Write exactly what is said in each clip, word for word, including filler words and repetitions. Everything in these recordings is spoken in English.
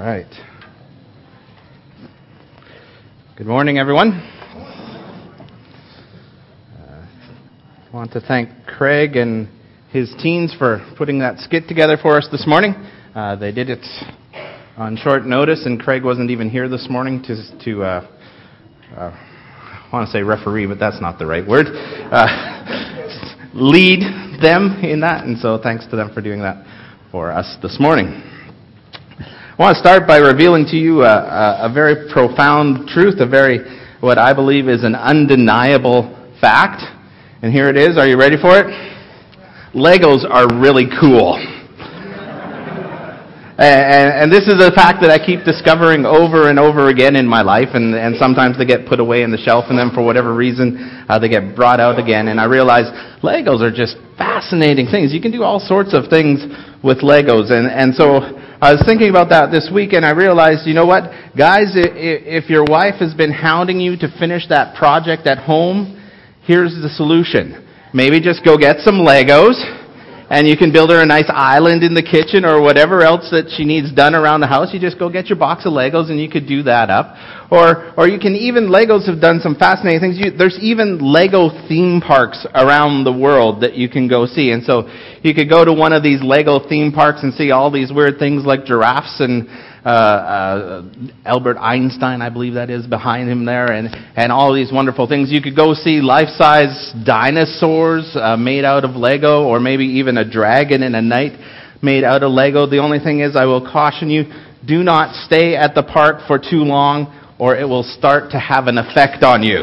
right. Good morning, everyone. Uh, I want to thank Craig and his teens for putting that skit together for us this morning. Uh, they did it on short notice, and Craig wasn't even here this morning to, to uh, uh, I want to say referee, but that's not the right word, uh, lead them in that, and so thanks to them for doing that for us this morning. I want to start by revealing to you a, a, a very profound truth, a very, what I believe is an undeniable fact. And here it is. Are you ready for it? Legos are really cool. And, and this is a fact that I keep discovering over and over again in my life, and, and sometimes they get put away in the shelf, and then for whatever reason, uh, they get brought out again. And I realize Legos are just fascinating things. You can do all sorts of things with Legos. And, and so I was thinking about that this week, and I realized, you know what? Guys, if your wife has been hounding you to finish that project at home, here's the solution. Maybe just go get some Legos, and you can build her a nice island in the kitchen or whatever else that she needs done around the house. You just go get your box of Legos and you could do that up. Or or you can even, Legos have done some fascinating things. You, there's even Lego theme parks around the world that you can go see. And so you could go to one of these Lego theme parks and see all these weird things like giraffes and uh, uh, Albert Einstein, I believe that is, behind him there, and, and all these wonderful things. You could go see life-size dinosaurs uh, made out of Lego, or maybe even a dragon and a knight made out of Lego. The only thing is, I will caution you, do not stay at the park for too long, or it will start to have an effect on you.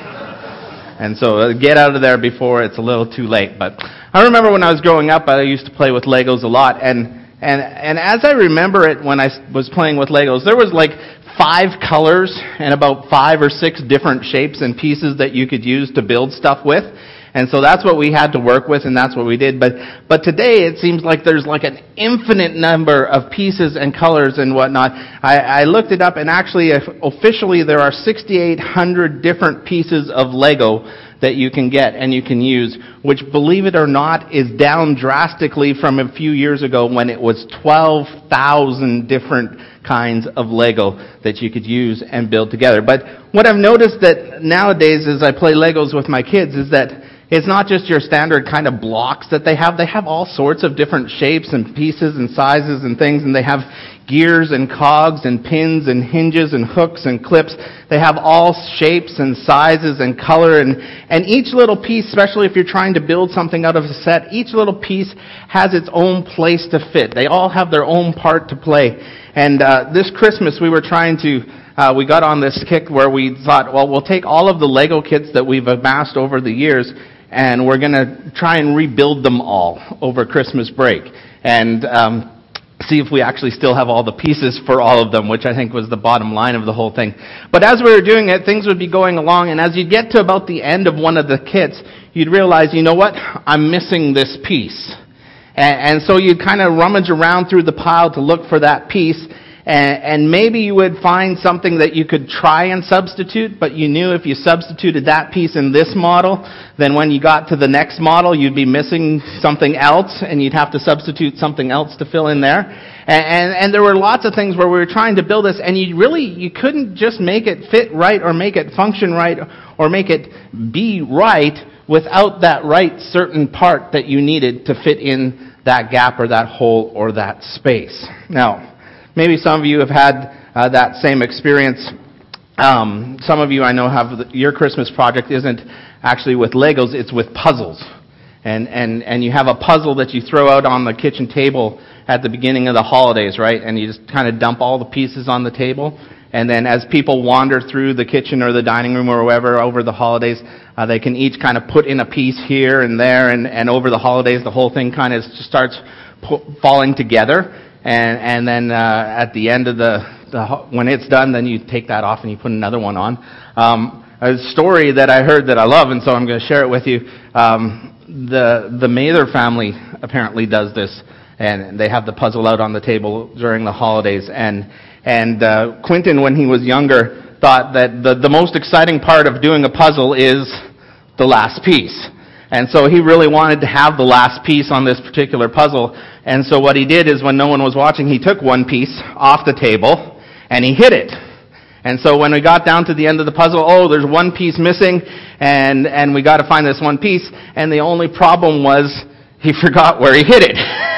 And so uh, get out of there before it's a little too late. But I remember when I was growing up, I used to play with Legos a lot, and And and as I remember it when I was playing with Legos, there was like five colors and about five or six different shapes and pieces that you could use to build stuff with. And so that's what we had to work with, and that's what we did. But but today it seems like there's like an infinite number of pieces and colors and whatnot. I, I looked it up, and actually officially there are six thousand eight hundred different pieces of Lego that you can get and you can use, which, believe it or not, is down drastically from a few years ago when it was twelve thousand different kinds of Lego that you could use and build together. But what I've noticed that nowadays as I play Legos with my kids is that it's not just your standard kind of blocks that they have. They have all sorts of different shapes and pieces and sizes and things, and they have gears and cogs and pins and hinges and hooks and clips. They have all shapes and sizes and color, and, and each little piece, especially if you're trying to build something out of a set, each little piece has its own place to fit. They all have their own part to play. And uh, this Christmas we were trying to, uh, we got on this kick where we thought, well, we'll take all of the Lego kits that we've amassed over the years, and we're going to try and rebuild them all over Christmas break. And um see if we actually still have all the pieces for all of them, which I think was the bottom line of the whole thing. But as we were doing it, things would be going along, and as you get to about the end of one of the kits, you'd realize, you know what, I'm missing this piece. And, and so you'd kind of rummage around through the pile to look for that piece, and, and maybe you would find something that you could try and substitute, but you knew if you substituted that piece in this model, then when you got to the next model, you'd be missing something else, and you'd have to substitute something else to fill in there. And, and, and there were lots of things where we were trying to build this, and you really, you couldn't just make it fit right or make it function right or make it be right without that right certain part that you needed to fit in that gap or that hole or that space. Now, maybe some of you have had uh, that same experience. Um, some of you I know have, the, your Christmas project isn't actually with Legos, it's with puzzles. And, and, and you have a puzzle that you throw out on the kitchen table at the beginning of the holidays, right? And you just kind of dump all the pieces on the table. And then as people wander through the kitchen or the dining room or wherever over the holidays, uh, they can each kind of put in a piece here and there. And, and over the holidays, the whole thing kind of just starts po- falling together. And and then uh, at the end of the, the when it's done, then you take that off and you put another one on. Um, a story that I heard that I love, and so I'm going to share it with you. Um, the the Mather family apparently does this, and they have the puzzle out on the table during the holidays. And and uh, Quentin, when he was younger, thought that the the most exciting part of doing a puzzle is the last piece. And so he really wanted to have the last piece on this particular puzzle. And so what he did is when no one was watching, he took one piece off the table and he hid it. And so when we got down to the end of the puzzle, oh, there's one piece missing, and, and we got to find this one piece. And the only problem was he forgot where he hid it.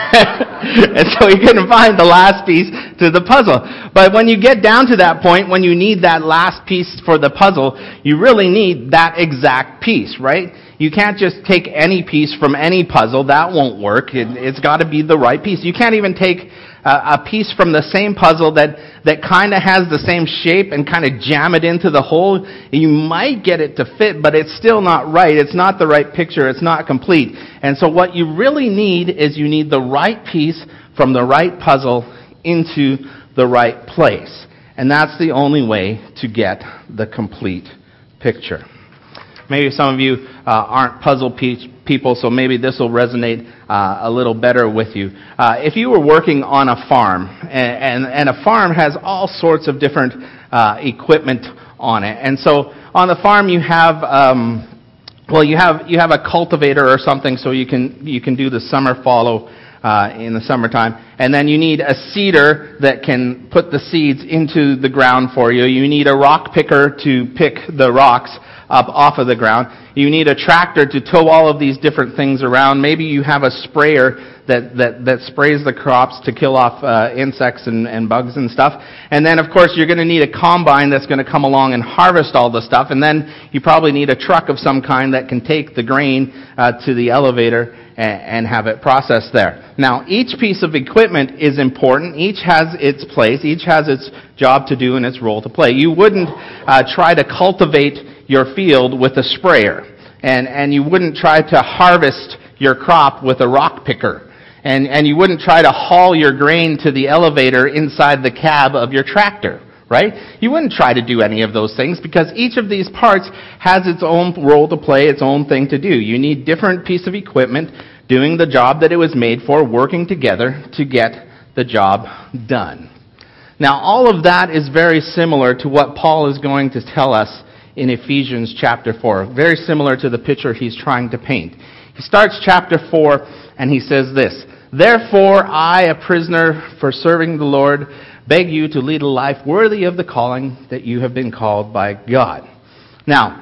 And so he couldn't find the last piece to the puzzle. But when you get down to that point, when you need that last piece for the puzzle, you really need that exact piece, right? You can't just take any piece from any puzzle. That won't work. It, it's got to be the right piece. You can't even take a, a piece from the same puzzle that, that kind of has the same shape and kind of jam it into the hole. You might get it to fit, but it's still not right. It's not the right picture. It's not complete. And so what you really need is you need the right piece from the right puzzle into the right place. And that's the only way to get the complete picture. Maybe some of you uh, aren't puzzle pe- people, so maybe this will resonate uh, a little better with you. Uh, if you were working on a farm, and, and, and a farm has all sorts of different uh, equipment on it, and so on the farm you have, um, well, you have you have a cultivator or something, so you can you can do the summer fallow uh, in the summertime, and then you need a seeder that can put the seeds into the ground for you. You need a rock picker to pick the rocks up off of the ground. You need a tractor to tow all of these different things around. Maybe you have a sprayer that, that, that sprays the crops to kill off uh, insects and, and bugs and stuff. And then, of course, you're going to need a combine that's going to come along and harvest all the stuff. And then you probably need a truck of some kind that can take the grain uh, to the elevator and, and have it processed there. Now, each piece of equipment is important. Each has its place. Each has its job to do and its role to play. You wouldn't uh, try to cultivate your field with a sprayer, and and you wouldn't try to harvest your crop with a rock picker, and and you wouldn't try to haul your grain to the elevator inside the cab of your tractor, right? You wouldn't try to do any of those things because each of these parts has its own role to play, its own thing to do. You need different piece of equipment doing the job that it was made for, working together to get the job done. Now, all of that is very similar to what Paul is going to tell us in Ephesians chapter four, very similar to the picture he's trying to paint. He starts chapter four and he says this, "Therefore I, a prisoner for serving the Lord, beg you to lead a life worthy of the calling that you have been called by God." Now,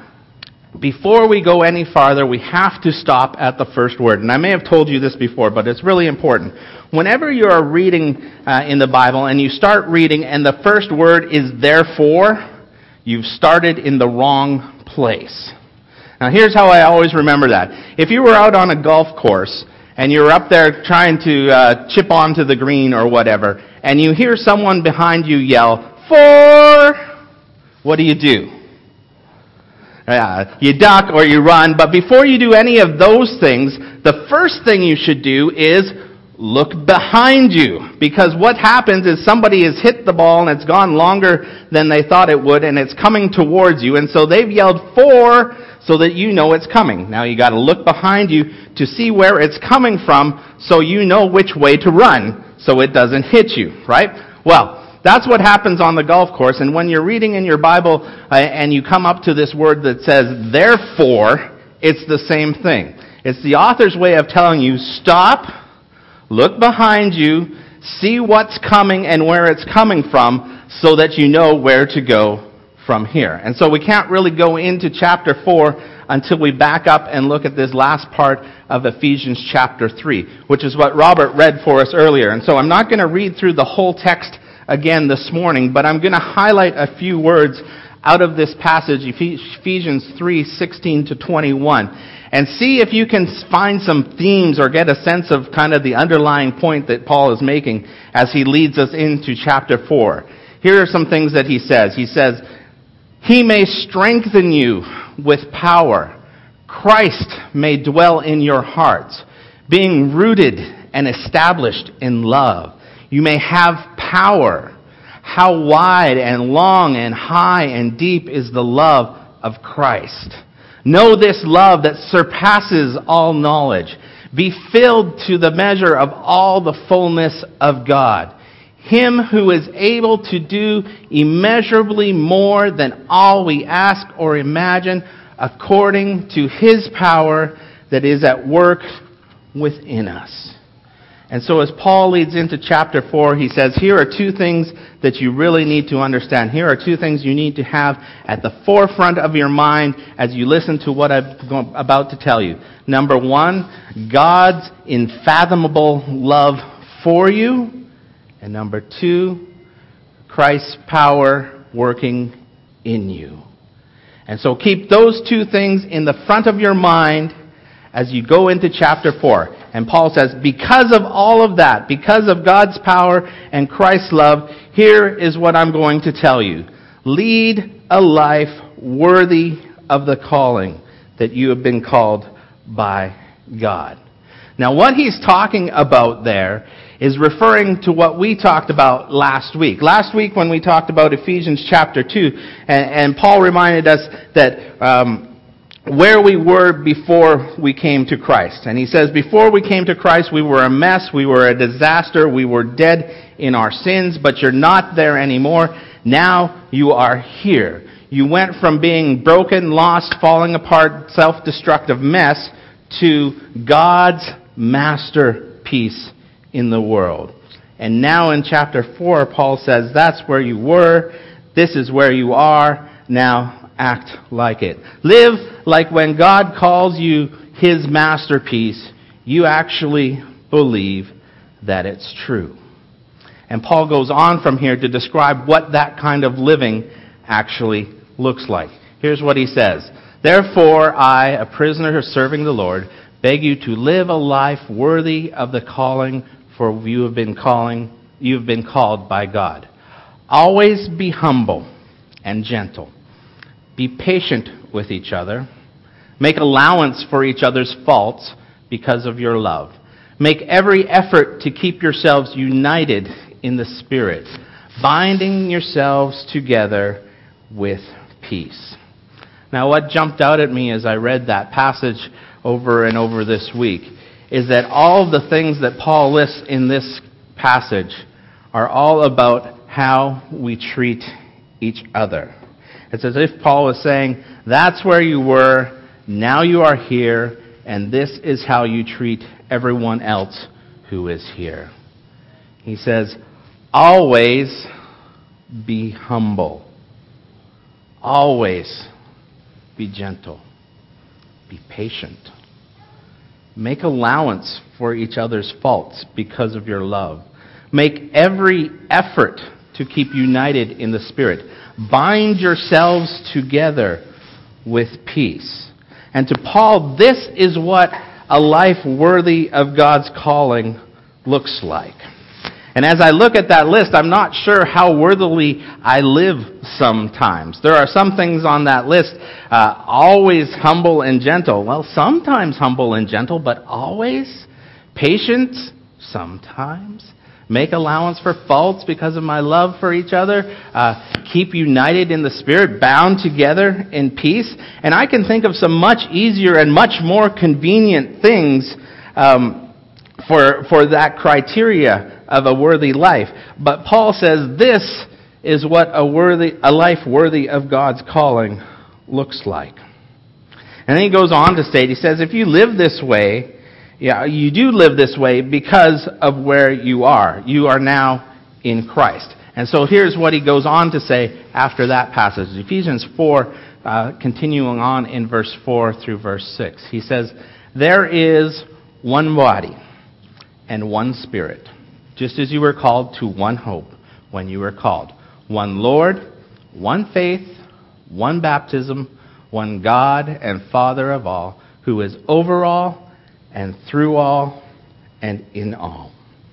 before we go any farther, we have to stop at the first word. And I may have told you this before, but it's really important. Whenever you are reading uh, in the Bible and you start reading and the first word is therefore, you've started in the wrong place. Now here's how I always remember that. If you were out on a golf course and you're up there trying to uh, chip onto the green or whatever, and you hear someone behind you yell, "For," what do you do? Uh, you duck or you run, but before you do any of those things, the first thing you should do is look behind you, because what happens is somebody has hit the ball and it's gone longer than they thought it would, and it's coming towards you, and so they've yelled "for" so that you know it's coming. Now you got to look behind you to see where it's coming from so you know which way to run so it doesn't hit you, right? Well, that's what happens on the golf course, and when you're reading in your Bible uh, and you come up to this word that says "therefore," it's the same thing. It's the author's way of telling you, stop, look behind you, see what's coming and where it's coming from so that you know where to go from here. And so we can't really go into chapter four until we back up and look at this last part of Ephesians chapter three, which is what Robert read for us earlier. And so I'm not going to read through the whole text again this morning, but I'm going to highlight a few words out of this passage, Ephesians three, sixteen to twenty-one, and see if you can find some themes or get a sense of kind of the underlying point that Paul is making as he leads us into chapter four. Here are some things that he says. He says, "He may strengthen you with power. Christ may dwell in your hearts, being rooted and established in love. You may have power. How wide and long and high and deep is the love of Christ. Know this love that surpasses all knowledge. Be filled to the measure of all the fullness of God. Him who is able to do immeasurably more than all we ask or imagine, according to His power that is at work within us. And so as Paul leads into chapter four, he says, here are two things that you really need to understand. Here are two things you need to have at the forefront of your mind as you listen to what I'm about to tell you. Number one, God's unfathomable love for you. And number two, Christ's power working in you. And so keep those two things in the front of your mind as you go into chapter four. And Paul says, because of all of that, because of God's power and Christ's love, here is what I'm going to tell you. Lead a life worthy of the calling that you have been called by God. Now, what he's talking about there is referring to what we talked about last week. Last week when we talked about Ephesians chapter two, and, and Paul reminded us that um, where we were before we came to Christ. And he says, before we came to Christ, we were a mess, we were a disaster, we were dead in our sins, but you're not there anymore. Now you are here. You went from being broken, lost, falling apart, self-destructive mess to God's masterpiece in the world. And now in chapter four, Paul says, that's where you were, this is where you are, now act like it. Live like when God calls you His masterpiece, you actually believe that it's true. And Paul goes on from here to describe what that kind of living actually looks like. Here's what he says. Therefore, I, a prisoner serving the Lord, beg you to live a life worthy of the calling for you have been calling, you have been called by God. Always be humble and gentle. Be patient with each other. Make allowance for each other's faults because of your love. Make every effort to keep yourselves united in the Spirit, binding yourselves together with peace. Now, what jumped out at me as I read that passage over and over this week is that all the things that Paul lists in this passage are all about how we treat each other. It's as if Paul was saying, that's where you were, now you are here, and this is how you treat everyone else who is here. He says, always be humble. Always be gentle. Be patient. Make allowance for each other's faults because of your love. Make every effort to keep united in the Spirit. Bind yourselves together with peace. And to Paul, this is what a life worthy of God's calling looks like. And as I look at that list, I'm not sure how worthily I live sometimes. There are some things on that list, uh, always humble and gentle. Well, sometimes humble and gentle, but always patient, sometimes. Make allowance for faults because of my love for each other. Uh, keep united in the Spirit, bound together in peace. And I can think of some much easier and much more convenient things um, for for that criteria of a worthy life. But Paul says this is what a worthy a life worthy of God's calling looks like. And then he goes on to state, he says, if you live this way, yeah, you do live this way because of where you are. You are now in Christ. And so here's what he goes on to say after that passage. Ephesians four, uh, continuing on in verse four through verse six. He says, there is one body and one Spirit, just as you were called to one hope when you were called. One Lord, one faith, one baptism, one God and Father of all, who is over all, and through all, and in all.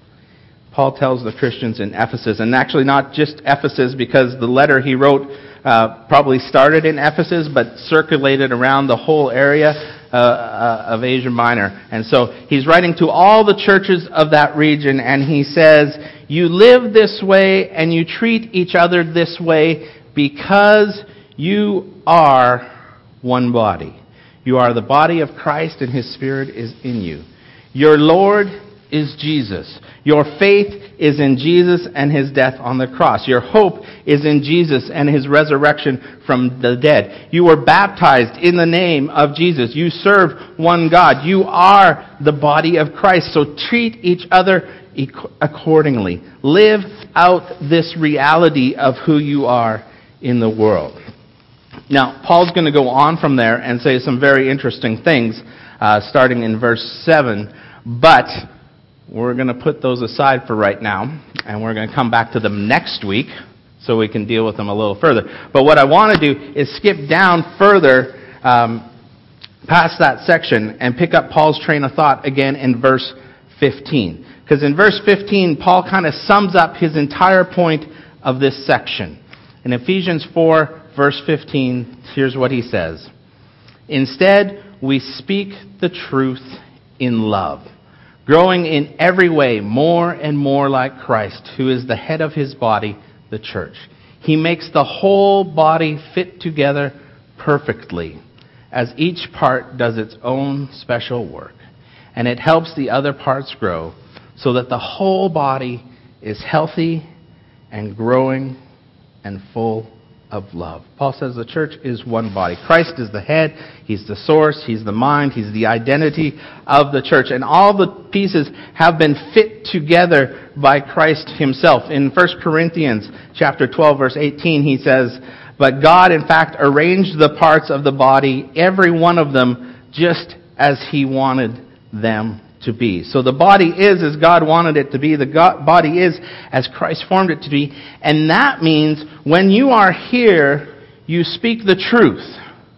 Paul tells the Christians in Ephesus, and actually not just Ephesus, because the letter he wrote uh, probably started in Ephesus, but circulated around the whole area uh, uh, of Asia Minor. And so he's writing to all the churches of that region, and he says, you live this way, and you treat each other this way, because you are one body. You are the body of Christ, and His Spirit is in you. Your Lord is Jesus. Your faith is in Jesus and his death on the cross. Your hope is in Jesus and his resurrection from the dead. You were baptized in the name of Jesus. You serve one God. You are the body of Christ. So treat each other accordingly. Live out this reality of who you are in the world. Now, Paul's going to go on from there and say some very interesting things, uh, starting in verse seven. But we're going to put those aside for right now, and we're going to come back to them next week so we can deal with them a little further. But what I want to do is skip down further um, past that section and pick up Paul's train of thought again in verse fifteen. Because in verse fifteen, Paul kind of sums up his entire point of this section. In Ephesians four, verse fifteen, here's what he says. Instead, we speak the truth in love, growing in every way more and more like Christ, who is the head of his body, the church. He makes the whole body fit together perfectly, as each part does its own special work. And it helps the other parts grow, so that the whole body is healthy and growing and full of love. Paul says the church is one body. Christ is the head. He's the source. He's the mind. He's the identity of the church. And all the pieces have been fit together by Christ himself. In First Corinthians chapter twelve, verse eighteen, he says, but God, in fact, arranged the parts of the body, every one of them, just as he wanted them to be. So the body is as God wanted it to be. The God, body is as Christ formed it to be. And that means when you are here, you speak the truth.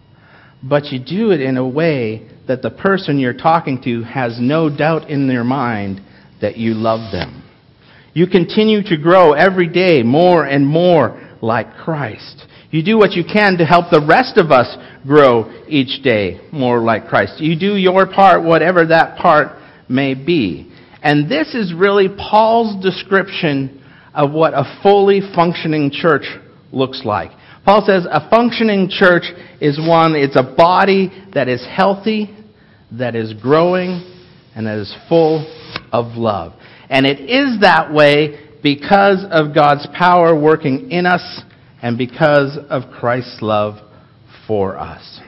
But you do it in a way that the person you're talking to has no doubt in their mind that you love them. You continue to grow every day more and more like Christ. You do what you can to help the rest of us grow each day more like Christ. You do your part, whatever that part may be. And this is really Paul's description of what a fully functioning church looks like. Paul says a functioning church is one, it's a body that is healthy, that is growing, and that is full of love. And it is that way because of God's power working in us and because of Christ's love for us.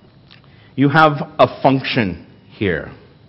You have a function here.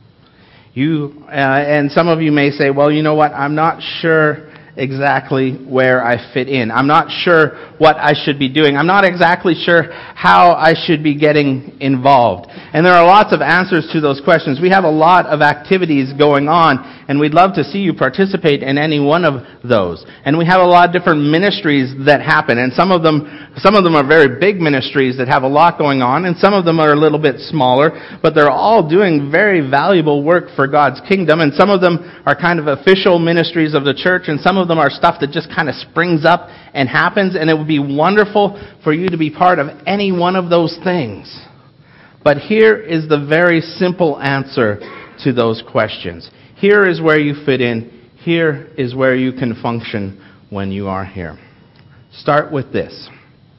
You uh, and some of you may say, well, you know what, I'm not sure exactly where I fit in. I'm not sure what I should be doing. I'm not exactly sure how I should be getting involved. And there are lots of answers to those questions. We have a lot of activities going on, and we'd love to see you participate in any one of those. And we have a lot of different ministries that happen, and some of them some of them are very big ministries that have a lot going on, and some of them are a little bit smaller, but they're all doing very valuable work for God's kingdom, and some of them are kind of official ministries of the church, and some of them are stuff that just kind of springs up and happens, and it would be wonderful for you to be part of any one of those things. But here is the very simple answer to those questions. Here is where you fit in. Here is where you can function when you are here. Start with this.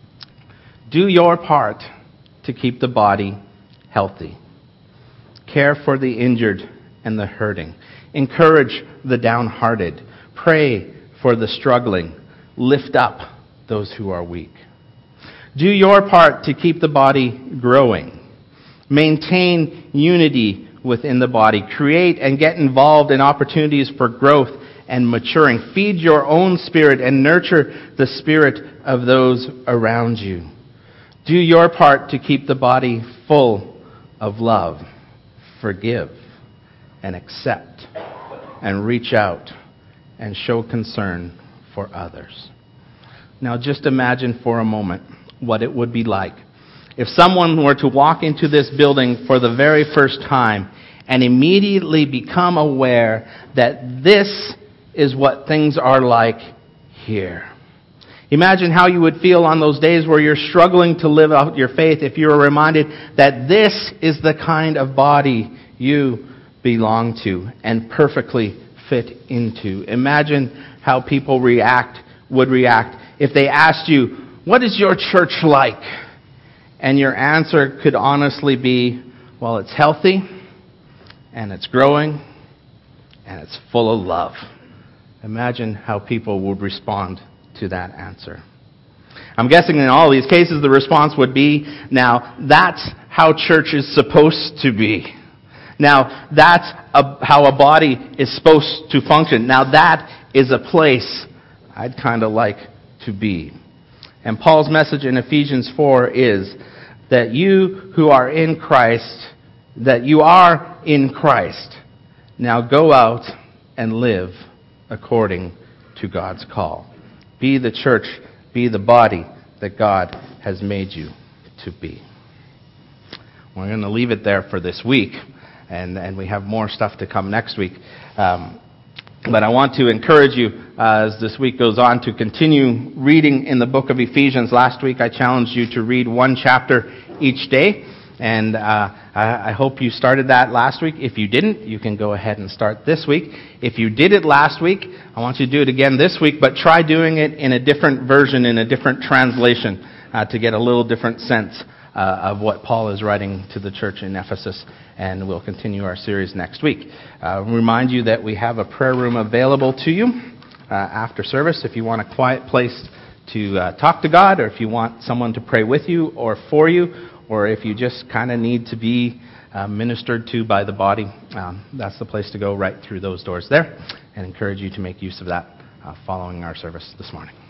Do your part to keep the body healthy. Care for the injured and the hurting. Encourage the downhearted. Pray for the struggling. Lift up those who are weak. Do your part to keep the body growing. Maintain unity within the body. Create and get involved in opportunities for growth and maturing. Feed your own spirit and nurture the spirit of those around you. Do your part to keep the body full of love. Forgive and accept and reach out and show concern for others. Now just imagine for a moment what it would be like if someone were to walk into this building for the very first time and immediately become aware that this is what things are like here. Imagine how you would feel on those days where you're struggling to live out your faith if you were reminded that this is the kind of body you belong to and perfectly fit into. Imagine how people react, would react if they asked you, what is your church like? And your answer could honestly be, well, it's healthy, and it's growing, and it's full of love. Imagine how people would respond to that answer. I'm guessing in all these cases the response would be, now that's how church is supposed to be. Now that's a, how a body is supposed to function. Now that is a place I'd kind of like to be. And Paul's message in Ephesians four is that you who are in Christ, that you are in Christ, now go out and live according to God's call. Be the church, be the body that God has made you to be. We're going to leave it there for this week, and, and we have more stuff to come next week. Um, but I want to encourage you uh, as this week goes on to continue reading in the book of Ephesians. Last week I challenged you to read one chapter each day, and uh, I, I hope you started that last week. If you didn't, you can go ahead and start this week. If you did it last week, I want you to do it again this week, but try doing it in a different version, in a different translation, uh, to get a little different sense uh, of what Paul is writing to the church in Ephesus. And we'll continue our series next week. Uh, remind you that we have a prayer room available to you uh, after service if you want a quiet place to uh, talk to God, or if you want someone to pray with you or for you, or if you just kind of need to be uh, ministered to by the body. Um, that's the place to go, right through those doors there, and encourage you to make use of that uh, following our service this morning.